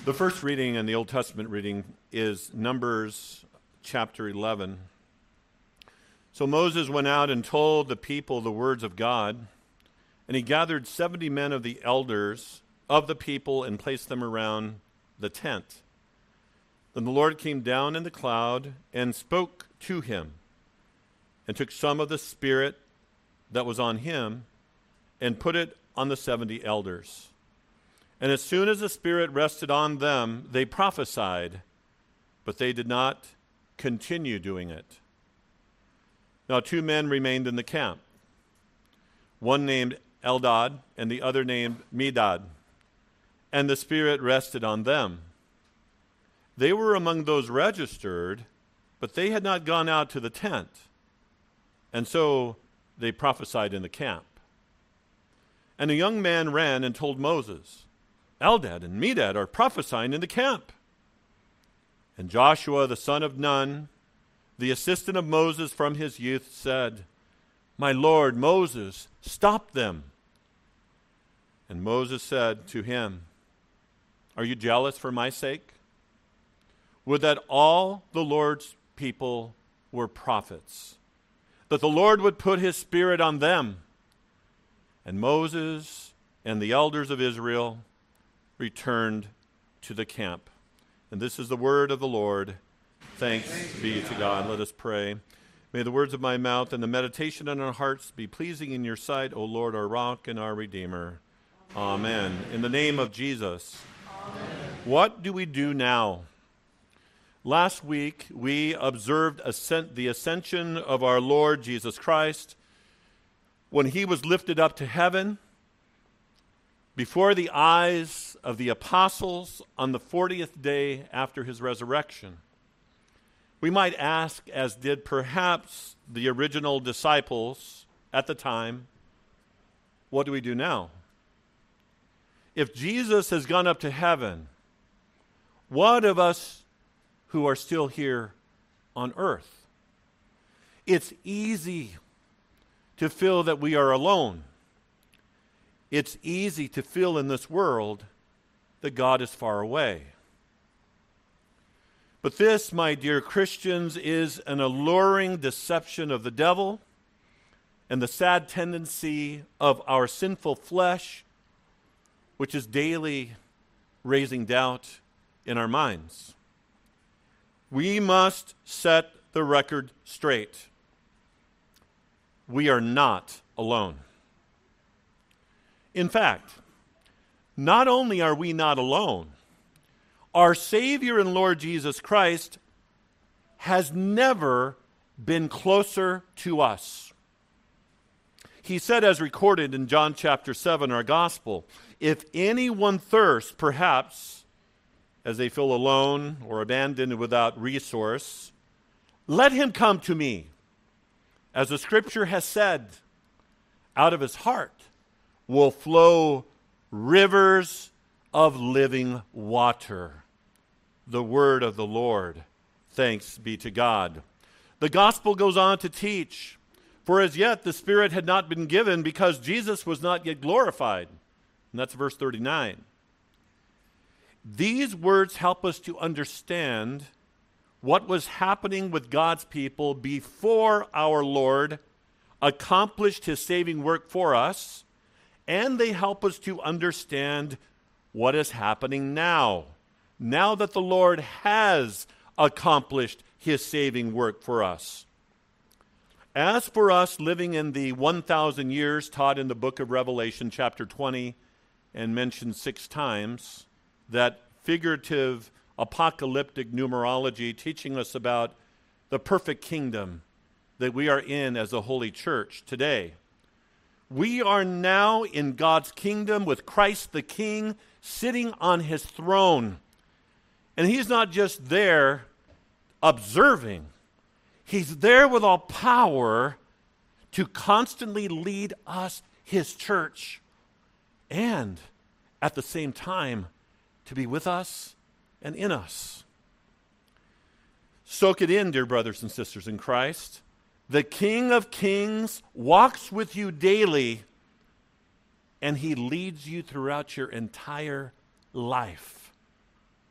The first reading in the Old Testament reading is Numbers chapter 11. So Moses went out and told the people the words of God, and he gathered 70 men of the elders of the people and placed them around the tent. Then the Lord came down in the cloud and spoke to him, and took some of the Spirit that was on him and put it on the 70 elders. And as soon as the Spirit rested on them, they prophesied, but they did not continue doing it. Now 2 men remained in the camp, one named Eldad and the other named Medad, and the Spirit rested on them. They were among those registered, but they had not gone out to the tent, and so they prophesied in the camp. And a young man ran and told Moses, Eldad and Medad are prophesying in the camp. And Joshua the son of Nun, the assistant of Moses from his youth, said, My Lord Moses, stop them. And Moses said to him, Are you jealous for my sake? Would that all the Lord's people were prophets, that the Lord would put his Spirit on them. And Moses and the elders of Israel returned to the camp. And this is the word of the Lord. Thanks be to God. Let us pray. May the words of my mouth and the meditation of our hearts be pleasing in your sight, O Lord, our rock and our redeemer. Amen. In the name of Jesus. Amen. What do we do now? Last week, we observed the ascension of our Lord Jesus Christ when he was lifted up to heaven before the eyes of the apostles on the 40th day after his resurrection. We might ask, as did perhaps the original disciples at the time, what do we do now? If Jesus has gone up to heaven, what of us who are still here on earth? It's easy to feel that we are alone. It's easy to feel in this world that God is far away. But this, my dear Christians, is an alluring deception of the devil and the sad tendency of our sinful flesh, which is daily raising doubt in our minds. We must set the record straight. We are not alone. In fact, not only are we not alone, our Savior and Lord Jesus Christ has never been closer to us. He said, as recorded in John chapter 7, our gospel, if anyone thirsts, perhaps as they feel alone or abandoned and without resource, let him come to me. As the scripture has said, out of his heart will flow rivers of living water. The word of the Lord. Thanks be to God. The gospel goes on to teach, for as yet the Spirit had not been given because Jesus was not yet glorified. And that's verse 39. These words help us to understand what was happening with God's people before our Lord accomplished his saving work for us, and they help us to understand what is happening now that the Lord has accomplished his saving work for us. As for us living in the 1,000 years taught in the book of Revelation, chapter 20, and mentioned 6 times, that figurative apocalyptic numerology teaching us about the perfect kingdom that we are in as a holy church today. We are now in God's kingdom with Christ the King sitting on his throne. And he's not just there observing. He's there with all power to constantly lead us, his church, and at the same time to be with us and in us. Soak it in, dear brothers and sisters in Christ. The King of Kings walks with you daily, and he leads you throughout your entire life.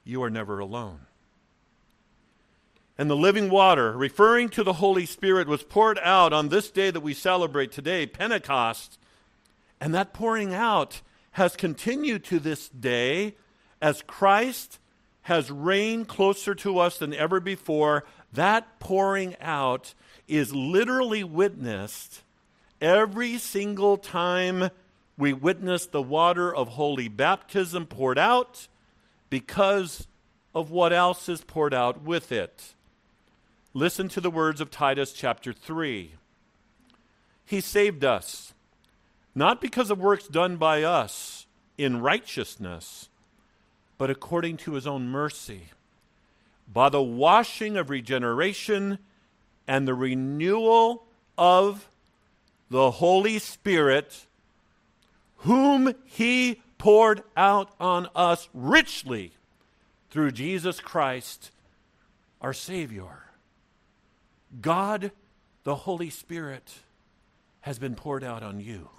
you are never alone. And the living water, referring to the Holy Spirit, was poured out on this day that we celebrate today, Pentecost. And that pouring out has continued to this day as Christ has reigned closer to us than ever before. That pouring out is literally witnessed every single time we witness the water of holy baptism poured out, because of what else is poured out with it. Listen to the words of Titus chapter 3. He saved us, not because of works done by us in righteousness, but according to his own mercy, by the washing of regeneration and the renewal of the Holy Spirit, whom he poured out on us richly through Jesus Christ, our Savior. God, the Holy Spirit, has been poured out on you.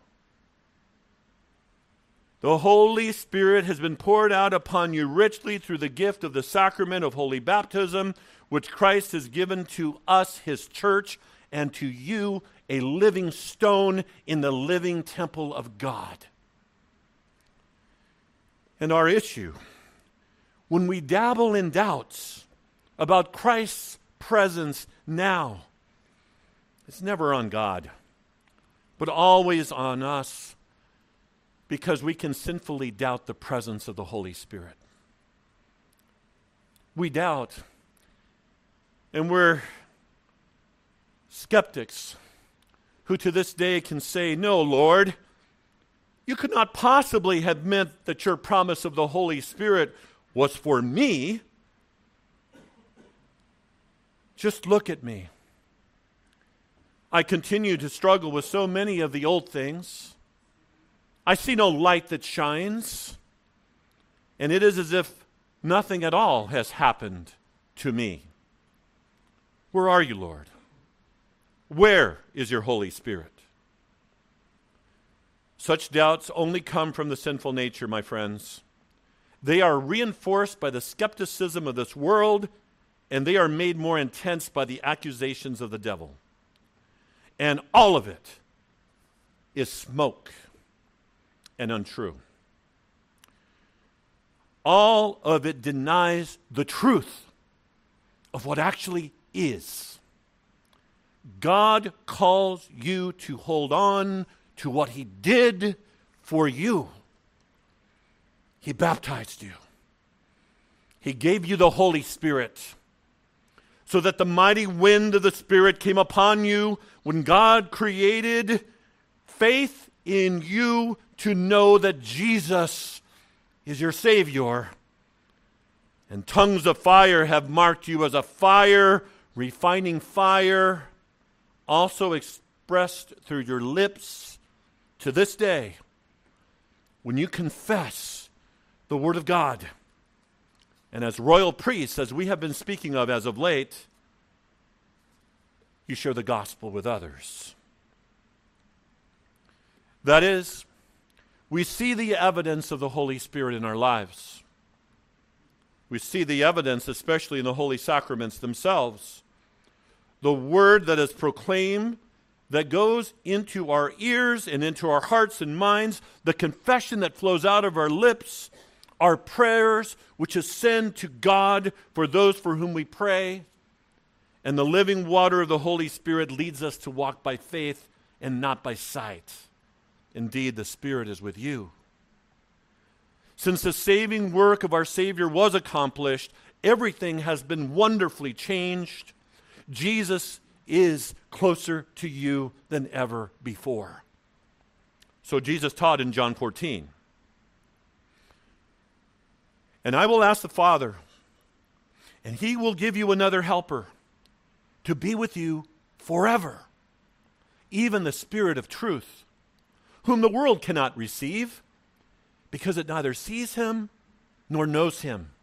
The Holy Spirit has been poured out upon you richly through the gift of the sacrament of holy baptism, which Christ has given to us, his church, and to you, a living stone in the living temple of God. And our issue, when we dabble in doubts about Christ's presence now, it's never on God, but always on us, because we can sinfully doubt the presence of the Holy Spirit. We doubt, and we're skeptics who to this day can say, "No, Lord, you could not possibly have meant that your promise of the Holy Spirit was for me. Just look at me. I continue to struggle with so many of the old things. I see no light that shines, and it is as if nothing at all has happened to me. Where are you, Lord? Where is your Holy Spirit?" Such doubts only come from the sinful nature, my friends. They are reinforced by the skepticism of this world, and they are made more intense by the accusations of the devil. And all of it is smoke and untrue. All of it denies the truth of what actually is. God calls you to hold on to what he did for you. He baptized you. He gave you the Holy Spirit so that the mighty wind of the Spirit came upon you when God created faith in you to know that Jesus is your Savior. And tongues of fire have marked you as a fire, refining fire, also expressed through your lips to this day when you confess the Word of God. And as royal priests, as we have been speaking of as of late, you share the gospel with others. That is, we see the evidence of the Holy Spirit in our lives. We see the evidence, especially in the holy sacraments themselves. The word that is proclaimed, that goes into our ears and into our hearts and minds, the confession that flows out of our lips, our prayers, which ascend to God for those for whom we pray, and the living water of the Holy Spirit leads us to walk by faith and not by sight. Indeed, the Spirit is with you. Since the saving work of our Savior was accomplished, everything has been wonderfully changed. Jesus is closer to you than ever before. So Jesus taught in John 14, "And I will ask the Father, and he will give you another helper to be with you forever, even the Spirit of truth, whom the world cannot receive, because it neither sees him nor knows him.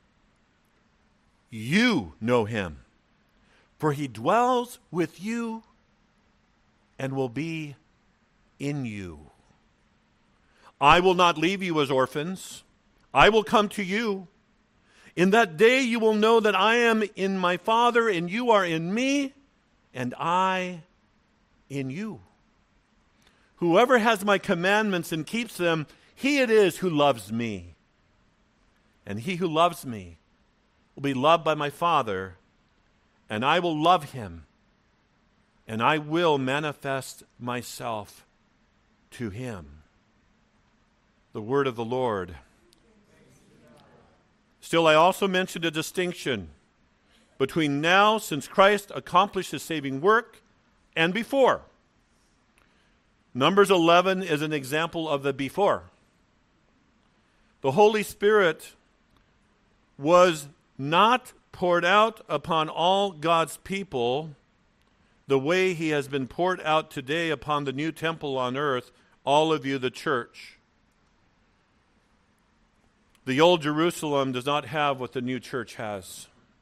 You know him, for he dwells with you and will be in you. I will not leave you as orphans. I will come to you. In that day you will know that I am in my Father, and you are in me, and I in you. Whoever has my commandments and keeps them, he it is who loves me. And he who loves me will be loved by my Father, and I will love him, and I will manifest myself to him. The word of the Lord. Still, I also mentioned a distinction between now, since Christ accomplished his saving work, and before. Numbers 11 is an example of the before. The Holy Spirit was not poured out upon all God's people the way he has been poured out today upon the new temple on earth, all of you, the church. The old Jerusalem does not have what the new church has.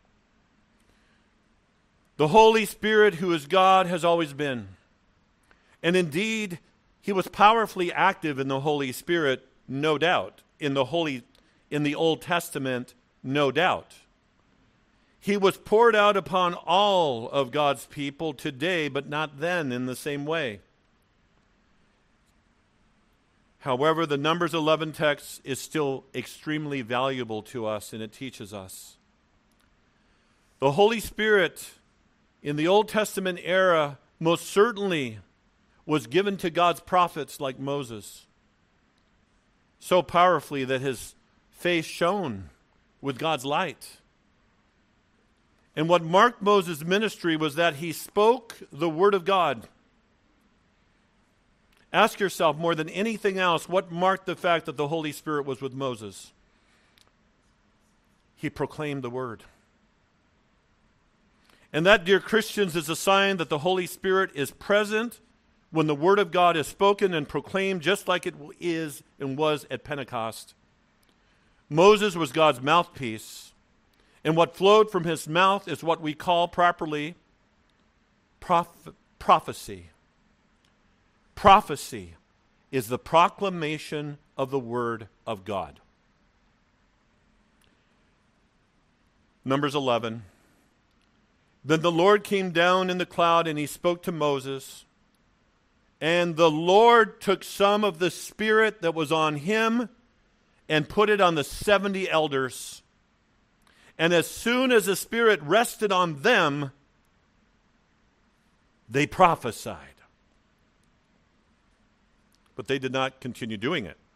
The Holy Spirit, who is God, has always been. And indeed, he was powerfully active in the Holy Spirit, no doubt. In the Old Testament, no doubt. He was poured out upon all of God's people today, but not then in the same way. However, the Numbers 11 text is still extremely valuable to us, and it teaches us. The Holy Spirit in the Old Testament era most certainly was given to God's prophets like Moses, so powerfully that his face shone with God's light. And what marked Moses' ministry was that he spoke the word of God. Ask yourself, more than anything else, what marked the fact that the Holy Spirit was with Moses? He proclaimed the word. And that, dear Christians, is a sign that the Holy Spirit is present when the word of God is spoken and proclaimed, just like it is and was at Pentecost. Moses was God's mouthpiece, and what flowed from his mouth is what we call properly prophecy. Prophecy is the proclamation of the word of God. Numbers 11. Then the Lord came down in the cloud, and he spoke to Moses. And the Lord took some of the Spirit that was on him and put it on the 70 elders. And as soon as the Spirit rested on them, they prophesied. But they did not continue doing it.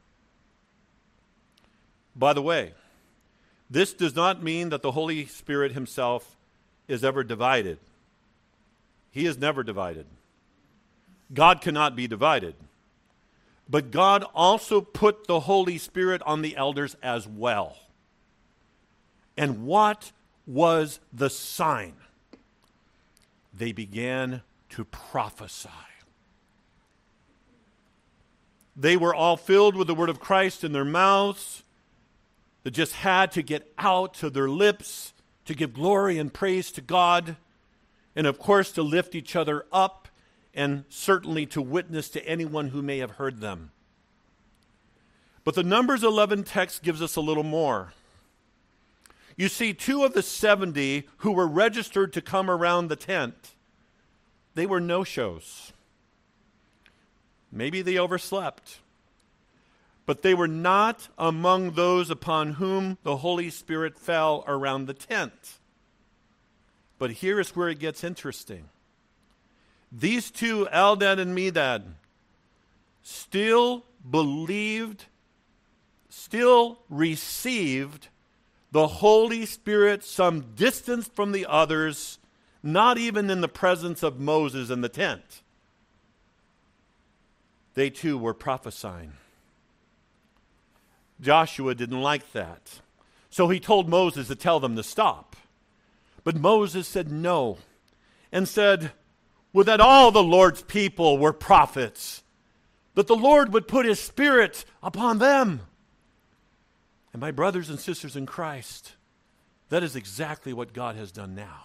By the way, this does not mean that the Holy Spirit himself is ever divided. He is never divided. God cannot be divided. But God also put the Holy Spirit on the elders as well. And what was the sign? They began to prophesy. They were all filled with the word of Christ in their mouths. That just had to get out to their lips to give glory and praise to God. And of course to lift each other up, and certainly to witness to anyone who may have heard them. But the Numbers 11 text gives us a little more. You see, 2 of the 70 who were registered to come around the tent, they were no-shows. Maybe they overslept. But they were not among those upon whom the Holy Spirit fell around the tent. But here is where it gets interesting. These 2, Eldad and Medad, still received the Holy Spirit some distance from the others, not even in the presence of Moses in the tent. They too were prophesying. Joshua didn't like that. So he told Moses to tell them to stop. But Moses said no, and said, would that all the Lord's people were prophets, that the Lord would put his Spirit upon them. And my brothers and sisters in Christ, that is exactly what God has done now.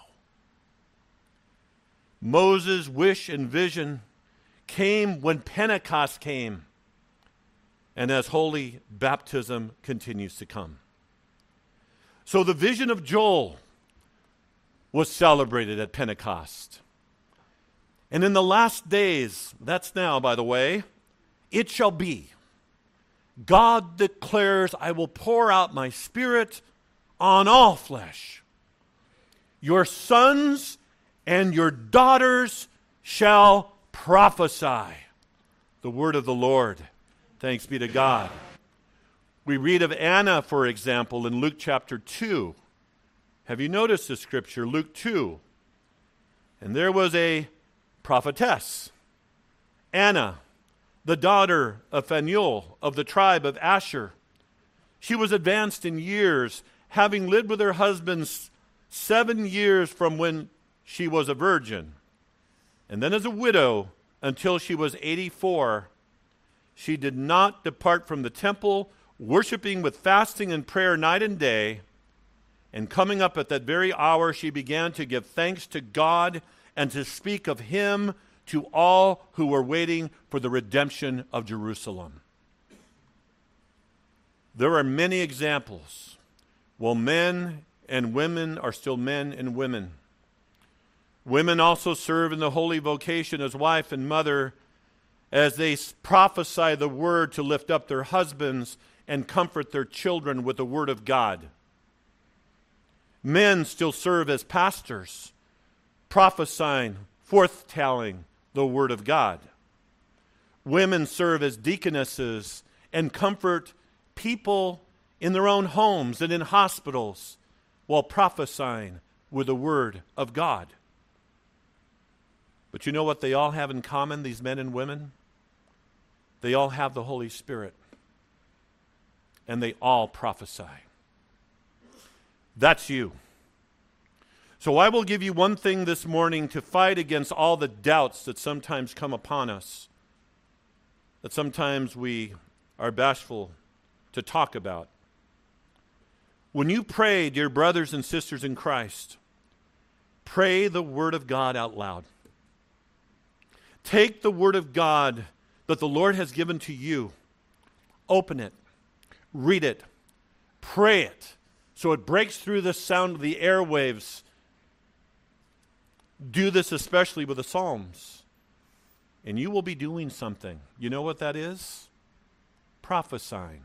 Moses' wish and vision came when Pentecost came, and as holy baptism continues to come. So the vision of Joel was celebrated at Pentecost. And in the last days, that's now, by the way, it shall be. God declares, I will pour out my Spirit on all flesh. Your sons and your daughters shall prophesy. The word of the Lord. Thanks be to God. We read of Anna, for example, in Luke chapter 2. Have you noticed the scripture, Luke 2? And there was a prophetess, Anna, the daughter of Phanuel of the tribe of Asher. She was advanced in years, having lived with her husband 7 years from when she was a virgin. And then as a widow until she was 84, she did not depart from the temple, worshiping with fasting and prayer night and day. And coming up at that very hour, she began to give thanks to God and to speak of him to all who were waiting for the redemption of Jerusalem. There are many examples. While men and women are still men and women. Women also serve in the holy vocation as wife and mother as they prophesy the word to lift up their husbands and comfort their children with the word of God. Men still serve as pastors, prophesying, forthtelling the word of God. Women serve as deaconesses and comfort people in their own homes and in hospitals while prophesying with the word of God. But you know what they all have in common, these men and women? They all have the Holy Spirit. And they all prophesy. That's you. So I will give you one thing this morning to fight against all the doubts that sometimes come upon us, that sometimes we are bashful to talk about. When you pray, dear brothers and sisters in Christ, pray the word of God out loud. Take the word of God that the Lord has given to you, open it, read it, pray it, so it breaks through the sound of the airwaves. Do this especially with the Psalms, and you will be doing something. You know what that is? Prophesying.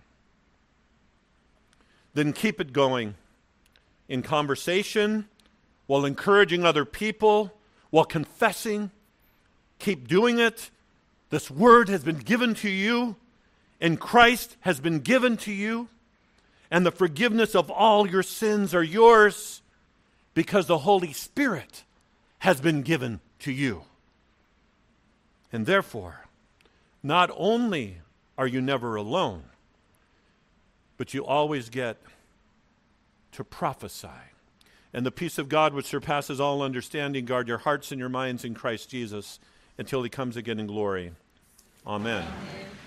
Then keep it going in conversation, while encouraging other people, while confessing. Keep doing it. This word has been given to you, and Christ has been given to you, and the forgiveness of all your sins are yours because the Holy Spirit has been given to you. And therefore, not only are you never alone, but you always get to prophesy. And the peace of God, which surpasses all understanding, guard your hearts and your minds in Christ Jesus until he comes again in glory. Amen. Amen.